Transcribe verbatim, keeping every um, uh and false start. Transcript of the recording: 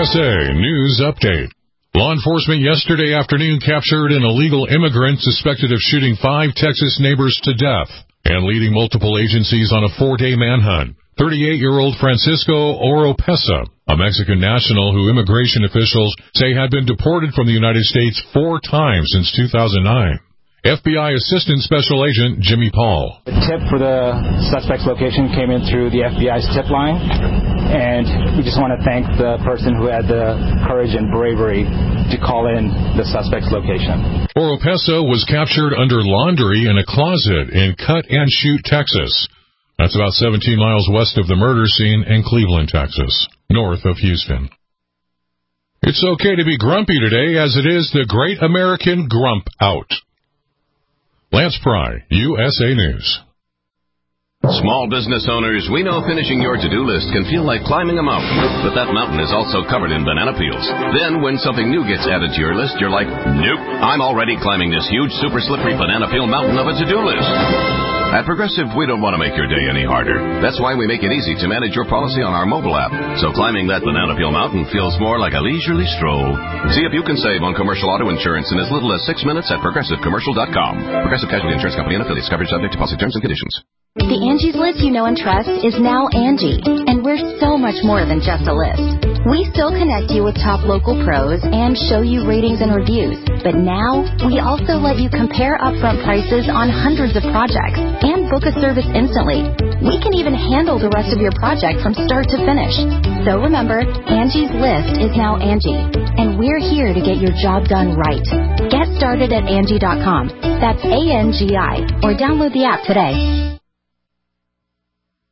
S A News Update. Law enforcement yesterday afternoon captured an illegal immigrant suspected of shooting five Texas neighbors to death and leading multiple agencies on a four-day manhunt. thirty-eight-year-old Francisco Oropesa, a Mexican national who immigration officials say had been deported from the United States four times since two thousand nine. F B I Assistant Special Agent Jimmy Paul. The tip for the suspect's location came in through the F B I's tip line, and we just want to thank the person who had the courage and bravery to call in the suspect's location. Oropesa was captured under laundry in a closet in Cut and Shoot, Texas. That's about seventeen miles west of the murder scene in Cleveland, Texas, north of Houston. It's okay to be grumpy today, as it is the Great American Grump Out. Lance Pry, U S A News. Small business owners, we know finishing your to-do list can feel like climbing a mountain, but that mountain is also covered in banana peels. Then when something new gets added to your list, you're like, nope, I'm already climbing this huge, super slippery banana peel mountain of a to-do list. At Progressive, we don't want to make your day any harder. That's why we make it easy to manage your policy on our mobile app, so climbing that banana peel mountain feels more like a leisurely stroll. See if you can save on commercial auto insurance in as little as six minutes at progressive commercial dot com. Progressive Casualty Insurance Company and affiliates. Coverage subject to policy terms and conditions. The Angie's List you know and trust is now Angie, and we're so much more than just a list. We still connect you with top local pros and show you ratings and reviews, but now we also let you compare upfront prices on hundreds of projects and book a service instantly. We can even handle the rest of your project from start to finish. So remember, Angie's List is now Angie, and we're here to get your job done right. Get started at Angie dot com. That's A N G I, or download the app today.